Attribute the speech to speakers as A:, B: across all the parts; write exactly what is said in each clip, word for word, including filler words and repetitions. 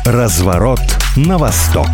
A: Разворот на восток.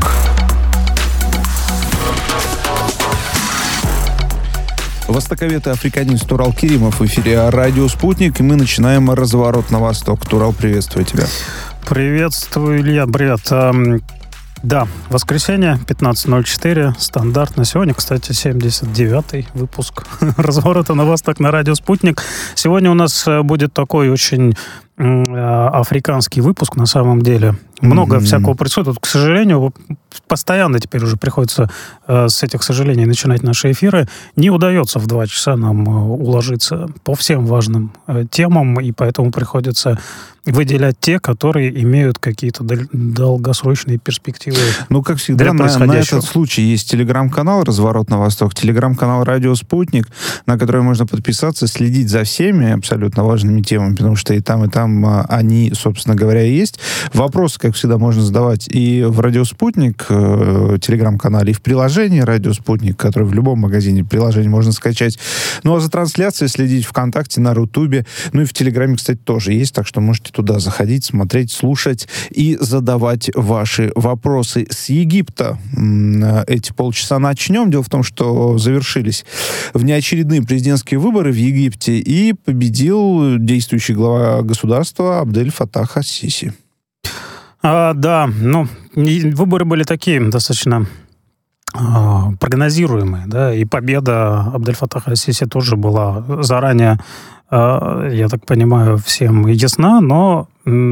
A: Востоковед и африканист Турал Керимов в эфире «Радио Спутник», и мы начинаем разворот на восток. Турал, приветствую тебя.
B: Приветствую, Илья, привет. Да, воскресенье, пятнадцать ноль четыре, стандартно. Сегодня, кстати, семьдесят девятый выпуск «Разворота на восток» на «Радио Спутник». Сегодня у нас будет такой очень африканский выпуск, на самом деле. Много mm-hmm. всякого происходит. К сожалению, постоянно теперь уже приходится э, с этих сожалений начинать наши эфиры. Не удается в два часа нам э, уложиться по всем важным э, темам, и поэтому приходится выделять те, которые имеют какие-то дол- долгосрочные перспективы.
A: Ну, как всегда, на, на этот случай есть телеграм-канал «Разворот на восток», телеграм-канал «Радио Спутник», на который можно подписаться, следить за всеми абсолютно важными темами, потому что и там, и там э, они, собственно говоря, и есть. Вопросы, как всегда, можно задавать и в «Радио Спутник», э, телеграм-канале, и в приложении «Радио Спутник», которое в любом магазине приложений можно скачать. Ну, а за трансляцией следить ВКонтакте, на Рутубе, ну и в Телеграме, кстати, тоже есть, так что можете туда заходить, смотреть, слушать и задавать ваши вопросы. С Египта эти полчаса начнем. Дело в том, что завершились внеочередные президентские выборы в Египте, и победил действующий глава государства Абдель Фаттах ас-Сиси.
B: А, да, ну, выборы были такие достаточно а, прогнозируемые, да, и победа Абдель Фаттаха ас-Сиси тоже была заранее, а, я так понимаю, всем ясна, но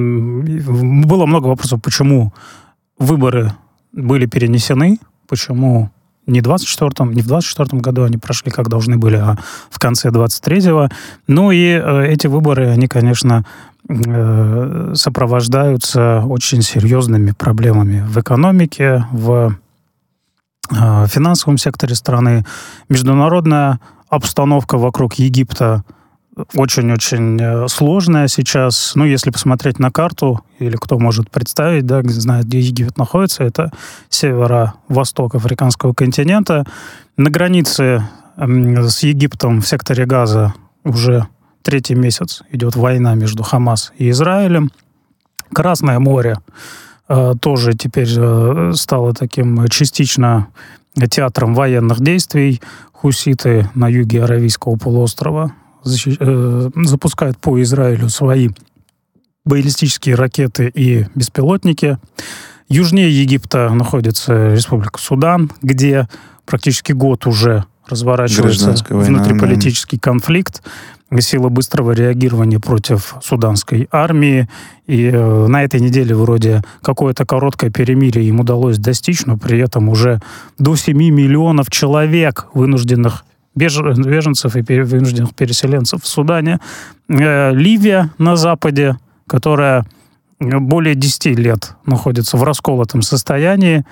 B: м, было много вопросов, почему выборы были перенесены, почему не, двадцать четвёртом, не в двадцать четвёртом году они прошли, как должны были, а в конце двадцать третьего. Ну и э, эти выборы, они, конечно, э, сопровождаются очень серьезными проблемами в экономике, в э, финансовом секторе страны. Международная обстановка вокруг Египта очень-очень сложная сейчас. Ну, если посмотреть на карту, или кто может представить, да, знает, где Египет находится, это северо-восток африканского континента. На границе с Египтом в секторе Газа уже третий месяц идет война между Хамас и Израилем. Красное море э, тоже теперь э, стало таким частично театром военных действий. Хуситы на юге Аравийского полуострова запускают по Израилю свои баллистические ракеты и беспилотники. Южнее Египта находится Республика Судан, где практически год уже разворачивается внутриполитический война, конфликт, сила быстрого реагирования против суданской армии. И э, на этой неделе вроде какое-то короткое перемирие им удалось достичь, но при этом уже до семи миллионов человек, вынужденных беженцев и вынужденных переселенцев в Судане. Ливия на западе, которая более десяти лет находится в расколотом состоянии.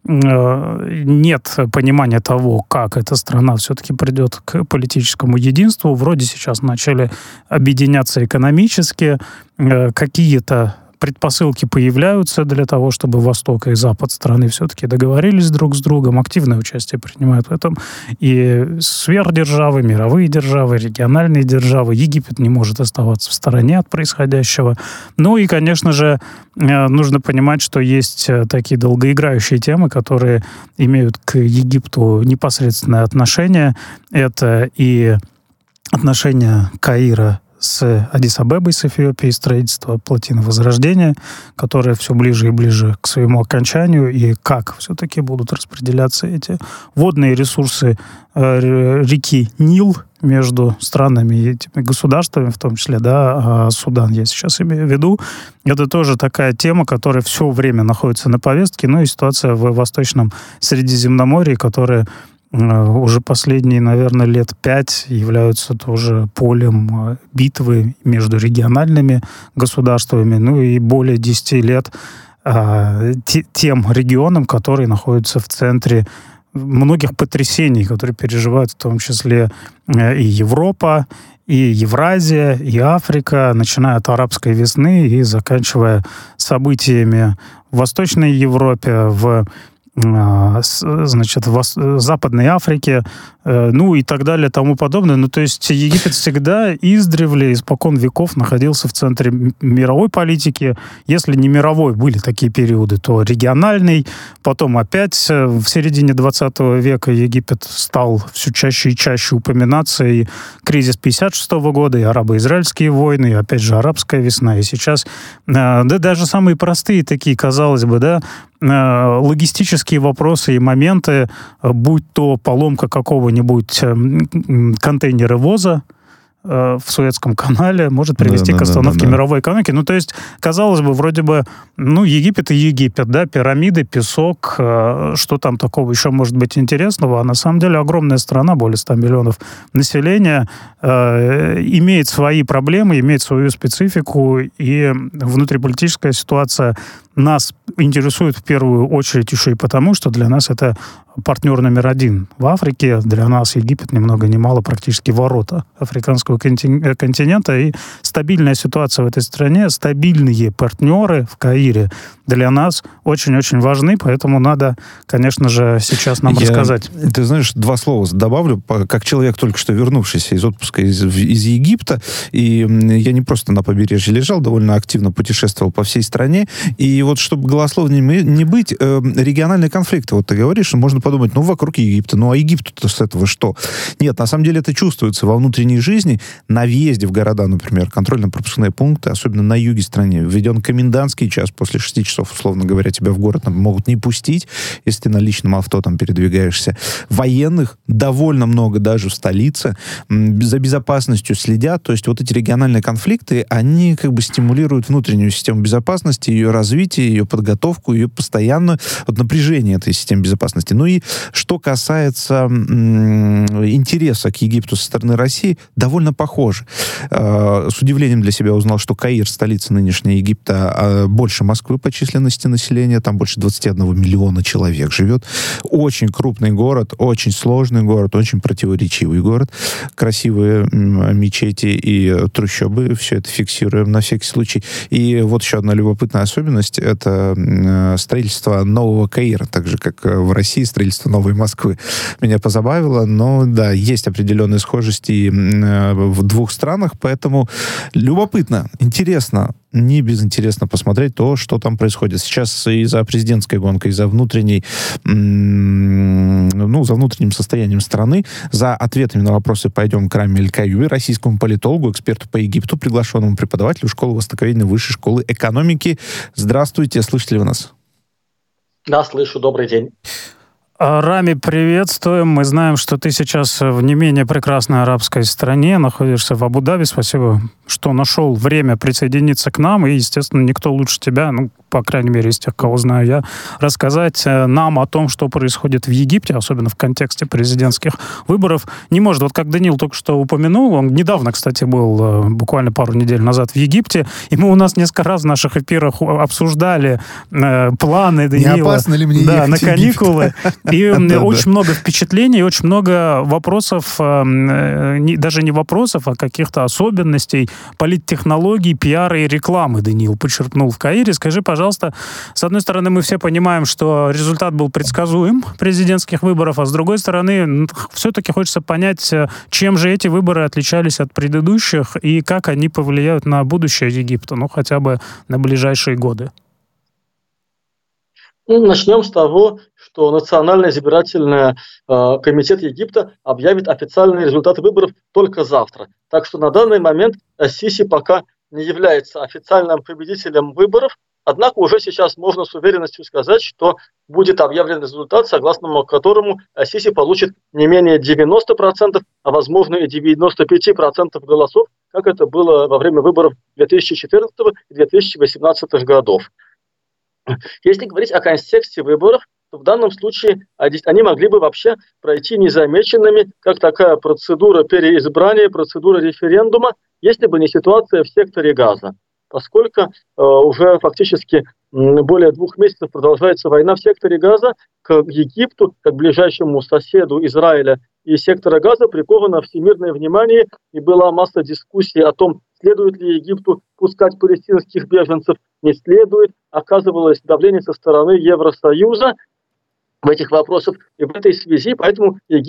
B: Нет понимания того, как эта страна все-таки придет к политическому единству. Вроде сейчас начали объединяться экономически. Какие-то предпосылки появляются для того, чтобы Восток и Запад страны все-таки договорились друг с другом, активное участие принимают в этом и сверхдержавы, мировые державы, региональные державы. Египет не может оставаться в стороне от происходящего. Ну и, конечно же, нужно понимать, что есть такие долгоиграющие темы, которые имеют к Египту непосредственное отношение. Это и отношения Каира с Аддис-Абебой, с Эфиопией, строительство плотины Возрождения, которое все ближе и ближе к своему окончанию, и как все-таки будут распределяться эти водные ресурсы э, реки Нил между странами и этими государствами, в том числе, да, Судан я сейчас имею в виду. Это тоже такая тема, которая все время находится на повестке, ну и ситуация в Восточном Средиземноморье, которая уже последние, наверное, лет пять являются тоже полем битвы между региональными государствами, ну и более десяти лет а, те, тем регионам, которые находятся в центре многих потрясений, которые переживают в том числе и Европа, и Евразия, и Африка, начиная от арабской весны и заканчивая событиями в Восточной Европе, в значит, в Западной Африке, ну и так далее, тому подобное. Ну, то есть Египет всегда издревле, испокон веков находился в центре мировой политики. Если не мировой, были такие периоды, то региональный. Потом опять в середине двадцатого века Египет стал все чаще и чаще упоминаться. И кризис пятьдесят шестого года, и арабо-израильские войны, и опять же арабская весна. И сейчас, да, даже самые простые такие, казалось бы, да, логистические вопросы и моменты, будь то поломка какого-нибудь контейнеровоза в Суэцком канале, может привести да, к остановке да, да, да. мировой экономики. Ну, то есть, казалось бы, вроде бы, ну, Египет и Египет, да, пирамиды, песок, что там такого еще может быть интересного, а на самом деле огромная страна, более ста миллионов населения, э, имеет свои проблемы, имеет свою специфику, и внутриполитическая ситуация нас интересует в первую очередь еще и потому, что для нас это партнер номер один в Африке. Для нас Египет ни много ни мало практически ворота африканского континента. И стабильная ситуация в этой стране, стабильные партнеры в Каире для нас очень-очень важны, поэтому надо, конечно же, сейчас нам я, рассказать.
A: Ты знаешь, два слова добавлю. Как человек, только что вернувшийся из отпуска из, из Египта, и я не просто на побережье лежал, довольно активно путешествовал по всей стране, и вот чтобы голословным не быть, э, региональные конфликты, вот ты говоришь, можно подумать, ну, вокруг Египта, ну, а Египту-то с этого что? Нет, на самом деле это чувствуется во внутренней жизни, на въезде в города, например, контрольно-пропускные пункты, особенно на юге страны, введен комендантский час, после шести часов, условно говоря, тебя в город могут не пустить, если ты на личном авто там передвигаешься. Военных довольно много даже в столице, за безопасностью следят, то есть вот эти региональные конфликты, они как бы стимулируют внутреннюю систему безопасности, ее развитие, ее подготовку, ее постоянное вот, напряжение этой системы безопасности. Ну и что касается м- интереса к Египту со стороны России, довольно похоже. Э- с удивлением для себя узнал, что Каир, столица нынешнего Египта, э- больше Москвы по численности населения, там больше двадцать один миллиона человек живет. Очень крупный город, очень сложный город, очень противоречивый город. Красивые м- мечети и трущобы, все это фиксируем на всякий случай. И вот еще одна любопытная особенность, это э, строительство нового Каира, так же, как в России строительство новой Москвы. Меня позабавило, но да, есть определенные схожести э, в двух странах, поэтому любопытно, интересно, не безинтересно посмотреть то, что там происходит. Сейчас и за президентской гонкой, и за внутренней, м- ну, за внутренним состоянием страны, за ответами на вопросы пойдем к Раме Эль-Каюби, российскому политологу, эксперту по Египту, приглашенному преподавателю школы востоковедения Высшей школы экономики. Здравствуйте, слышите ли вы нас?
C: Да, слышу, добрый день.
B: Рами, приветствуем. Мы знаем, что ты сейчас в не менее прекрасной арабской стране, находишься в Абу-Даби. Спасибо, что нашел время присоединиться к нам. И, естественно, никто лучше тебя, ну, по крайней мере, из тех, кого знаю я, рассказать нам о том, что происходит в Египте, особенно в контексте президентских выборов, не может. Вот как Даниил только что упомянул, он недавно, кстати, был, буквально пару недель назад в Египте, и мы у нас несколько раз в наших эфирах обсуждали э, планы Даниила.
A: Не опасно ли мне
B: да, на каникулы. И очень много впечатлений, очень много вопросов, даже не вопросов, а каких-то особенностей политтехнологий, пиара и рекламы Даниил почерпнул в Каире. Скажи, пожалуйста, с одной стороны, мы все понимаем, что результат был предсказуем президентских выборов, а с другой стороны, все-таки хочется понять, чем же эти выборы отличались от предыдущих и как они повлияют на будущее Египта, ну, хотя бы на ближайшие годы.
C: Ну, начнем с того, что Национальный избирательный э, комитет Египта объявит официальные результаты выборов только завтра. Так что на данный момент Сиси пока не является официальным победителем выборов, однако уже сейчас можно с уверенностью сказать, что будет объявлен результат, согласно которому Сиси получит не менее девяносто процентов, а возможно и девяносто пять процентов голосов, как это было во время выборов две тысячи четырнадцатого и две тысячи восемнадцатого годов. Если говорить о контексте выборов, то в данном случае они могли бы вообще пройти незамеченными, как такая процедура переизбрания, процедура референдума, если бы не ситуация в секторе Газа. Поскольку э, уже фактически более двух месяцев продолжается война в секторе Газа, к Египту, как ближайшему соседу Израиля и сектора Газа, приковано всемирное внимание, и была масса дискуссий о том, следует ли Египту пускать палестинских беженцев, не следует. Оказывалось давление со стороны Евросоюза в этих вопросах. И в этой связи поэтому Египет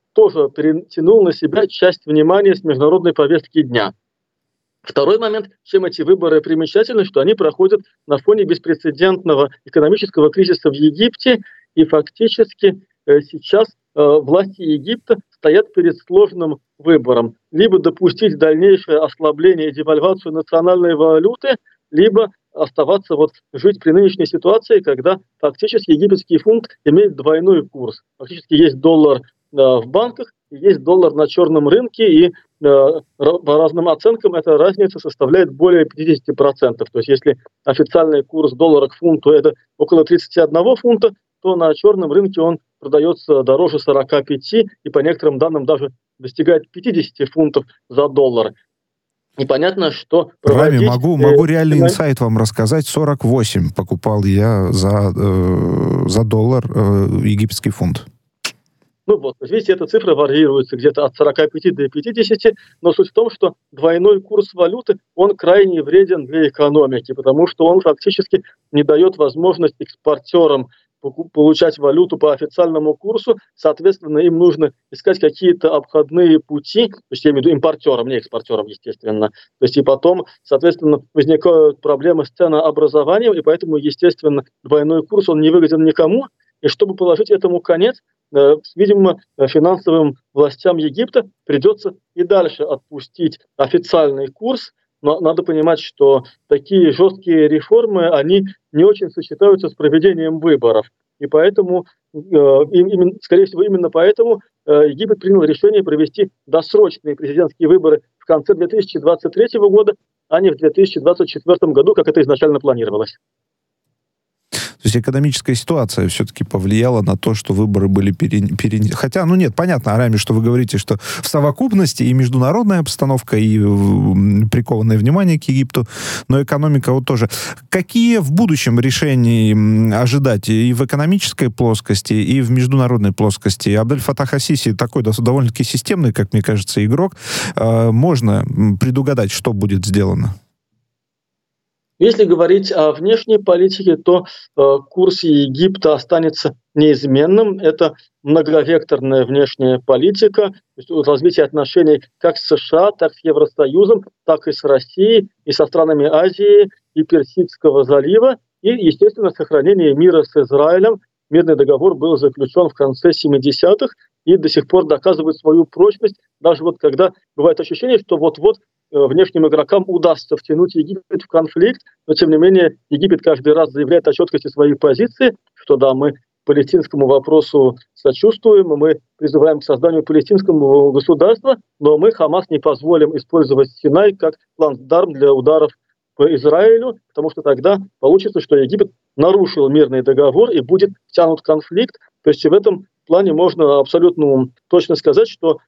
C: тоже перетянул на себя часть внимания с международной повестки дня. Второй момент, чем эти выборы примечательны, что они проходят на фоне беспрецедентного экономического кризиса в Египте, и фактически э, сейчас э, власти Египта стоят перед сложным выбором. Либо допустить дальнейшее ослабление и девальвацию национальной валюты, либо оставаться вот жить при нынешней ситуации, когда фактически египетский фунт имеет двойной курс. Фактически есть доллар э, в банках, есть доллар на черном рынке, и э, по разным оценкам эта разница составляет более пятьдесят процентов. То есть если официальный курс доллара к фунту это около тридцать один фунта, то на черном рынке он продается дороже сорок пять, и по некоторым данным даже достигает пятьдесят фунтов за доллар. И понятно, что
A: проводить... Рами, могу, могу реальный э, инсайт вам рассказать. сорок восемь покупал я за, э, за доллар э, египетский фунт.
C: Ну вот, видите, эта цифра варьируется где-то от сорока пяти до пятидесяти, но суть в том, что двойной курс валюты, он крайне вреден для экономики, потому что он фактически не дает возможность экспортерам получать валюту по официальному курсу, соответственно, им нужно искать какие-то обходные пути, то есть я имею в виду импортерам, не экспортерам, естественно. То есть и потом, соответственно, возникают проблемы с ценообразованием, и поэтому, естественно, двойной курс, он не выгоден никому, и чтобы положить этому конец, видимо, финансовым властям Египта придется и дальше отпустить официальный курс, но надо понимать, что такие жесткие реформы, они не очень сочетаются с проведением выборов. И поэтому, именно, скорее всего, именно поэтому Египет принял решение провести досрочные президентские выборы в конце две тысячи двадцать третьего года, а не в две тысячи двадцать четвёртом году, как это изначально планировалось.
A: То есть экономическая ситуация все-таки повлияла на то, что выборы были перенесены. Перен... Хотя, ну нет, понятно, Арами, что вы говорите, что в совокупности и международная обстановка, и прикованное внимание к Египту, но экономика вот тоже. Какие в будущем решения ожидать и в экономической плоскости, и в международной плоскости? Абдель-Фаттах ас-Сиси такой довольно-таки системный, как мне кажется, игрок. Можно предугадать, что будет сделано?
C: Если говорить о внешней политике, то э, курс Египта останется неизменным. Это многовекторная внешняя политика, то есть развитие отношений как с США, так с Евросоюзом, так и с Россией, и со странами Азии, и Персидского залива, и, естественно, сохранение мира с Израилем. Мирный договор был заключен в конце семидесятых и до сих пор доказывает свою прочность, даже вот когда бывает ощущение, что вот-вот внешним игрокам удастся втянуть Египет в конфликт, но тем не менее Египет каждый раз заявляет о четкости своей позиции, что да, мы палестинскому вопросу сочувствуем, мы призываем к созданию палестинского государства, но мы Хамас не позволим использовать Синай как плацдарм для ударов по Израилю, потому что тогда получится, что Египет нарушил мирный договор и будет втянут в конфликт. То есть в этом плане можно абсолютно точно сказать, что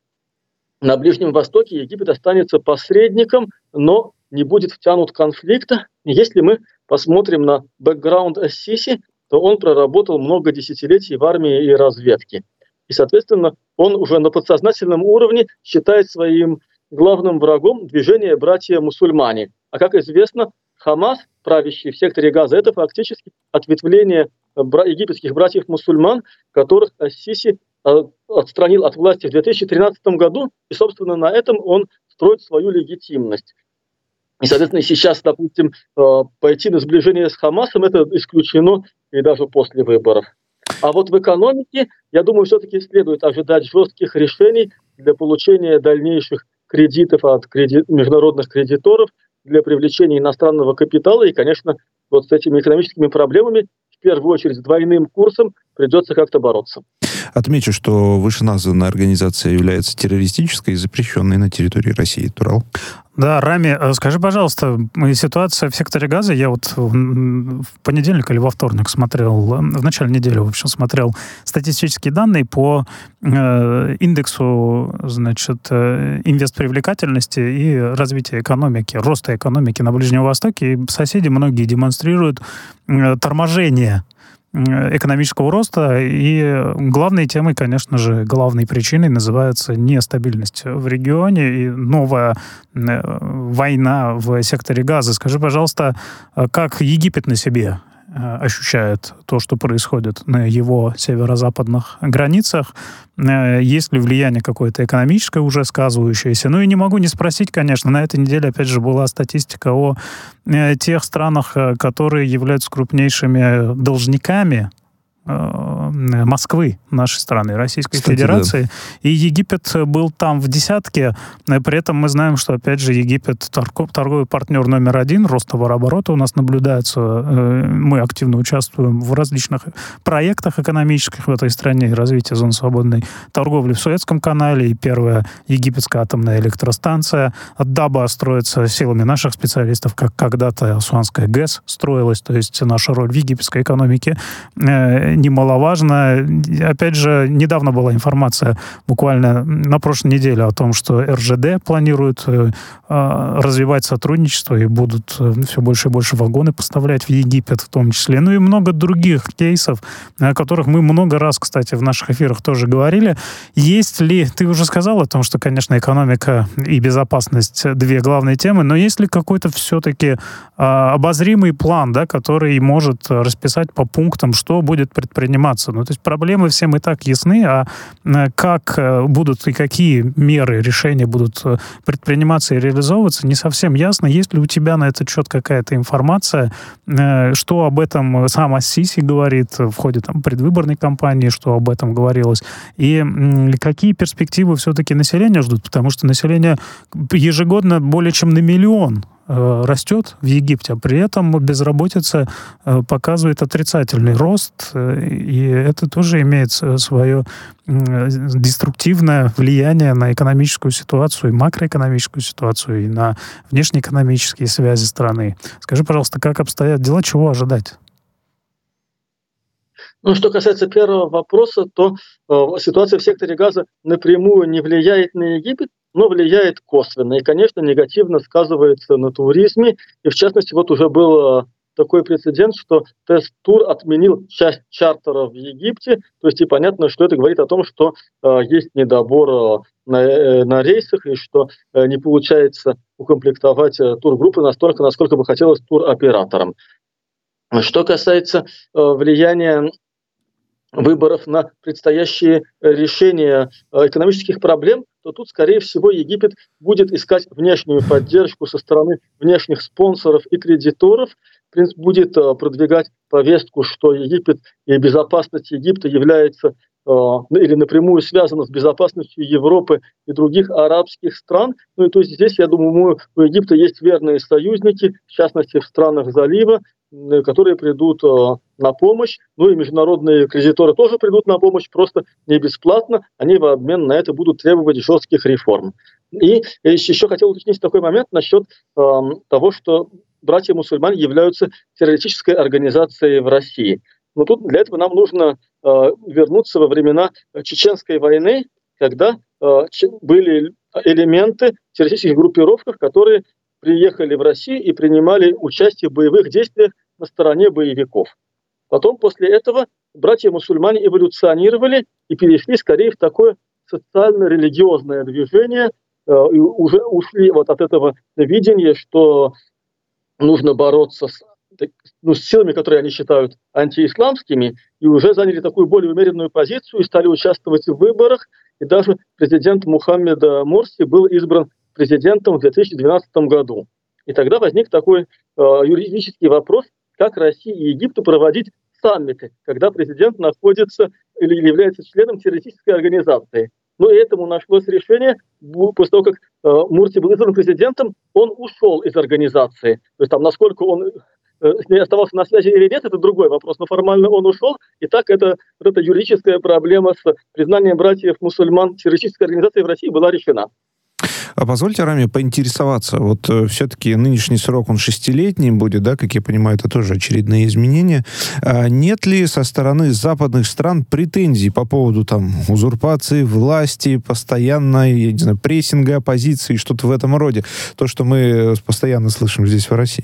C: на Ближнем Востоке Египет останется посредником, но не будет втянут в конфликт. Если мы посмотрим на бэкграунд ас-Сиси, то он проработал много десятилетий в армии и разведке. И, соответственно, он уже на подсознательном уровне считает своим главным врагом движение братья-мусульмане. А как известно, Хамас, правящий в секторе Газа, это фактически ответвление египетских братьев-мусульман, которых ас-Сиси отстранил от власти в две тысячи тринадцатом году, и, собственно, на этом он строит свою легитимность. И, соответственно, сейчас, допустим, пойти на сближение с Хамасом, это исключено и даже после выборов. А вот в экономике, я думаю, все-таки следует ожидать жестких решений для получения дальнейших кредитов от кредит, международных кредиторов, для привлечения иностранного капитала. И, конечно, вот с этими экономическими проблемами, в первую очередь с двойным курсом, придется как-то бороться.
A: Отмечу, что вышеназванная организация является террористической и запрещенной на территории России. Турал?
B: Да, Рами, скажи, пожалуйста, ситуация в секторе Газа, я вот в понедельник или во вторник смотрел, в начале недели, в общем, смотрел статистические данные по э, индексу, значит, инвестпривлекательности и развития экономики, роста экономики на Ближнем Востоке. И соседи многие демонстрируют э, торможение экономического роста, и главной темой, конечно же, главной причиной называется нестабильность в регионе и новая война в секторе Газа. Скажи, пожалуйста, как Египет на себе ощущает то, что происходит на его северо-западных границах. Есть ли влияние какое-то экономическое уже сказывающееся? Ну и не могу не спросить, конечно, на этой неделе, опять же, была статистика о тех странах, которые являются крупнейшими должниками Москвы, нашей страны, Российской Кстати, Федерации. Да. И Египет был там в десятке. При этом мы знаем, что, опять же, Египет торгов, торговый партнер номер один, рост товарооборота у нас наблюдается. Мы активно участвуем в различных проектах экономических в этой стране, развитие зон свободной торговли в Суэцком канале, и первая египетская атомная электростанция Даба строится силами наших специалистов, как когда-то Асуанская ГЭС строилась, то есть наша роль в египетской экономике немаловажно. Опять же, недавно была информация, буквально на прошлой неделе, о том, что эр жэ дэ планирует э, развивать сотрудничество и будут э, все больше и больше вагоны поставлять в Египет в том числе. Ну и много других кейсов, о которых мы много раз, кстати, в наших эфирах тоже говорили. Есть ли, ты уже сказал о том, что, конечно, экономика и безопасность — две главные темы, но есть ли какой-то все-таки э, обозримый план, да, который может расписать по пунктам, что будет предприниматься? Ну, то есть проблемы всем и так ясны, а как будут и какие меры, решения будут предприниматься и реализовываться, не совсем ясно. Есть ли у тебя на этот счет какая-то информация, что об этом сам ас-Сиси говорит в ходе там, предвыборной кампании, что об этом говорилось, и какие перспективы все-таки населения ждут, потому что население ежегодно более чем на миллион растет в Египте, а при этом безработица показывает отрицательный рост, и это тоже имеет свое деструктивное влияние на экономическую ситуацию, и макроэкономическую ситуацию, и на внешнеэкономические связи страны. Скажи, пожалуйста, как обстоят дела, чего ожидать?
C: Ну, что касается первого вопроса, то э, ситуация в секторе Газа напрямую не влияет на Египет, но влияет косвенно. И, конечно, негативно сказывается на туризме. И, в частности, вот уже был такой прецедент, что Тест-тур отменил часть чартеров в Египте. То есть, и понятно, что это говорит о том, что э, есть недобор э, на, э, на рейсах, и что э, не получается укомплектовать э, тургруппы настолько, насколько бы хотелось туроператорам. Что касается э, влияния выборов на предстоящие решения экономических проблем, то тут, скорее всего, Египет будет искать внешнюю поддержку со стороны внешних спонсоров и кредиторов, в принципе, будет продвигать повестку, что Египет и безопасность Египта является или напрямую связана с безопасностью Европы и других арабских стран. Ну и то есть здесь, я думаю, у Египта есть верные союзники, в частности, в странах залива, которые придут на помощь. Ну и международные кредиторы тоже придут на помощь, просто не бесплатно. Они в обмен на это будут требовать жестких реформ. И еще хотел уточнить такой момент насчет э, того, что братья-мусульмане являются террористической организацией в России. Но тут для этого нам нужно э, вернуться во времена Чеченской войны, когда э, были элементы террористических группировок, которые приехали в Россию и принимали участие в боевых действиях на стороне боевиков. Потом, после этого, братья-мусульмане эволюционировали и перешли скорее в такое социально-религиозное движение, э, и уже ушли вот от этого видения, что нужно бороться с, ну, с силами, которые они считают антиисламскими, и уже заняли такую более умеренную позицию и стали участвовать в выборах. И даже президент Мухаммед Морси был избран президентом в две тысячи двенадцатом году. И тогда возник такой э, юридический вопрос, как России и Египту проводить саммиты, когда президент находится или является членом террористической организации. Но и этому нашлось решение. После того, как э, Мурси был избран президентом, он ушел из организации. То есть там, насколько он э, с ней оставался на связи или нет, это другой вопрос. Но формально он ушел. И так это, эта юридическая проблема с признанием братьев-мусульман террористической организации в России была решена.
A: А позвольте, Рами, поинтересоваться. Вот э, все-таки нынешний срок, он шестилетний будет, да, как я понимаю, это тоже очередные изменения. А нет ли со стороны западных стран претензий по поводу там узурпации власти, постоянной, я не знаю, прессинга оппозиции, что-то в этом роде? То, что мы постоянно слышим здесь, в России.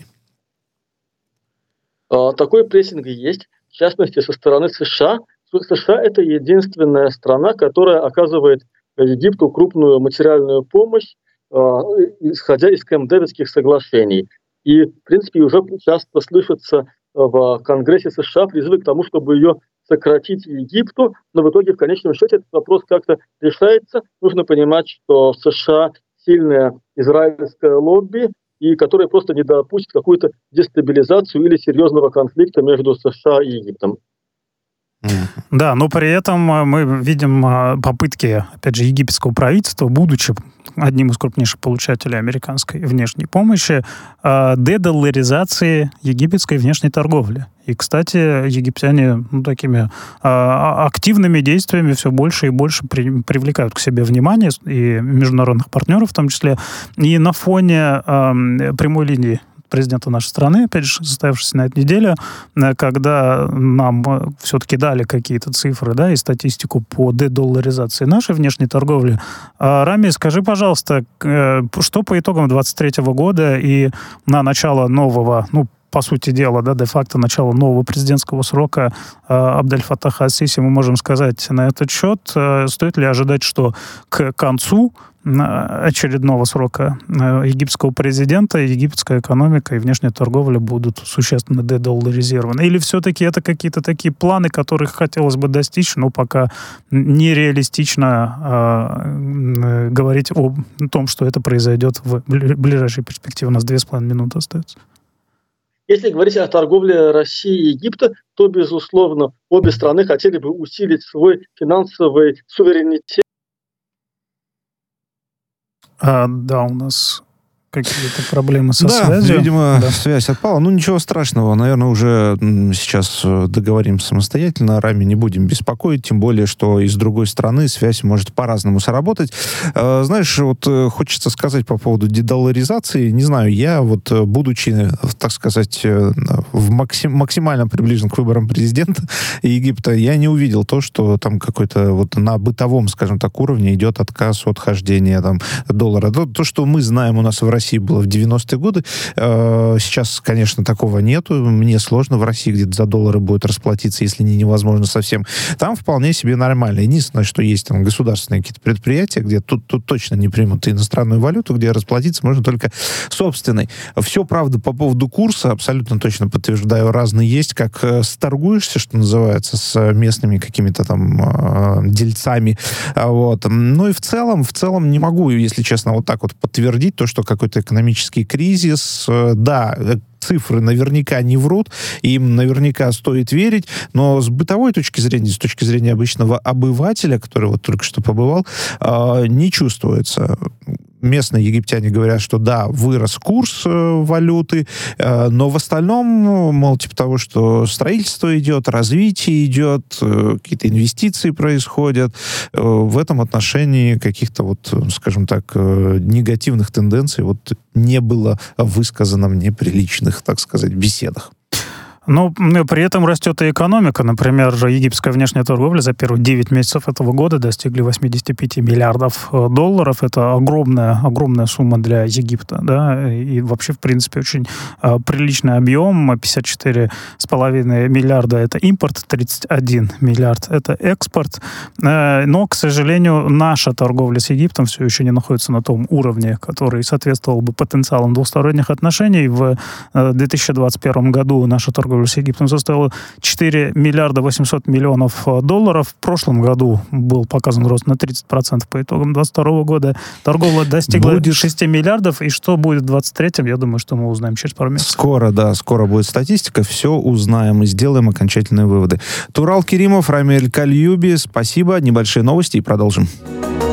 C: Такой прессинг есть, в частности, со стороны США. США — это единственная страна, которая оказывает Египту крупную материальную помощь, э, исходя из Кэмп-Дэвидских соглашений. И, в принципе, уже часто слышатся э, в Конгрессе США призывы к тому, чтобы ее сократить Египту, но в итоге в конечном счете этот вопрос как-то решается. Нужно понимать, что в США сильное израильское лобби, и которое просто не допустит какую-то дестабилизацию или серьезного конфликта между США и Египтом.
B: Да, но при этом мы видим попытки, опять же, египетского правительства, будучи одним из крупнейших получателей американской внешней помощи, дедолларизации египетской внешней торговли. И, кстати, египтяне ну, такими активными действиями все больше и больше при, привлекают к себе внимание и международных партнеров в том числе. И на фоне прямой линии президента нашей страны, опять же, состоявшейся на этой неделе, когда нам все-таки дали какие-то цифры, да, и статистику по дедолларизации нашей внешней торговли. Рами, скажи, пожалуйста, что по итогам двадцать третьего года и на начало нового, ну, по сути дела, да, де-факто начало нового президентского срока э, Абдель-Фаттаха ас-Сиси, мы можем сказать на этот счет, э, стоит ли ожидать, что к концу очередного срока египетского президента египетская экономика и внешняя торговля будут существенно дедолларизированы? Или все-таки это какие-то такие планы, которых хотелось бы достичь, но пока нереалистично э, говорить о том, что это произойдет в ближайшей перспективе? У нас две с половиной минуты остается.
C: Если говорить о торговле России и Египта, то, безусловно, обе страны хотели бы усилить свой финансовый суверенитет.
B: А, да, у нас какие-то проблемы со
A: да,
B: связью.
A: Видимо,
B: да.
A: связь отпала. Ну, ничего страшного. Наверное, уже сейчас договорим самостоятельно. Рами не будем беспокоить, тем более, что и с другой стороны связь может по-разному сработать. Знаешь, вот хочется сказать по поводу дедолларизации. Не знаю, я вот, будучи, так сказать, в максим, максимально приближен к выборам президента Египта, я не увидел то, что там какой-то вот на бытовом, скажем так, уровне идет отказ от хождения там, доллара. То, то, что мы знаем у нас в России было в девяностые годы. Сейчас, конечно, такого нету. Мне сложно в России где-то за доллары будет расплатиться, если не невозможно совсем. Там вполне себе нормально. Единственное, что есть там государственные какие-то предприятия, где тут, тут точно не примут иностранную валюту, где расплатиться можно только собственной. Все, правда, по поводу курса, абсолютно точно подтверждаю, разные есть. Как сторгуешься, что называется, с местными какими-то там дельцами. Вот. Ну и в целом, в целом не могу, если честно, вот так вот подтвердить то, что какой-то экономический кризис. Да, цифры наверняка не врут, им наверняка стоит верить, но с бытовой точки зрения, с точки зрения обычного обывателя, который вот только что побывал, не чувствуется. Местные египтяне говорят, что да, вырос курс э, валюты, э, но в остальном, мол, типа того, что строительство идет, развитие идет, э, какие-то инвестиции происходят, э, в этом отношении каких-то вот, скажем так, э, негативных тенденций вот не было высказано в неприличных, так сказать, беседах.
B: Но при этом растет и экономика. Например, египетская внешняя торговля за первые девять месяцев этого года достигли восемьдесят пять миллиардов долларов. Это огромная, огромная сумма для Египта. Да? И вообще, в принципе, очень а, приличный объем. пятьдесят четыре с половиной миллиарда — это импорт, тридцать один миллиард — это экспорт. А, но, к сожалению, наша торговля с Египтом все еще не находится на том уровне, который соответствовал бы потенциалам двусторонних отношений. В две тысячи двадцать первом году наша торговля с Египтом составила четыре миллиарда восемьсот миллионов долларов. В прошлом году был показан рост на тридцать процентов. По итогам двадцать второго года торговля достигла будет... шесть миллиардов. И что будет в двадцать третьем, я думаю, что мы узнаем через пару месяцев.
A: Скоро, да, скоро будет статистика. Все узнаем и сделаем окончательные выводы. Турал Керимов, Рами Эль-Кальюби. Спасибо. Небольшие новости и продолжим.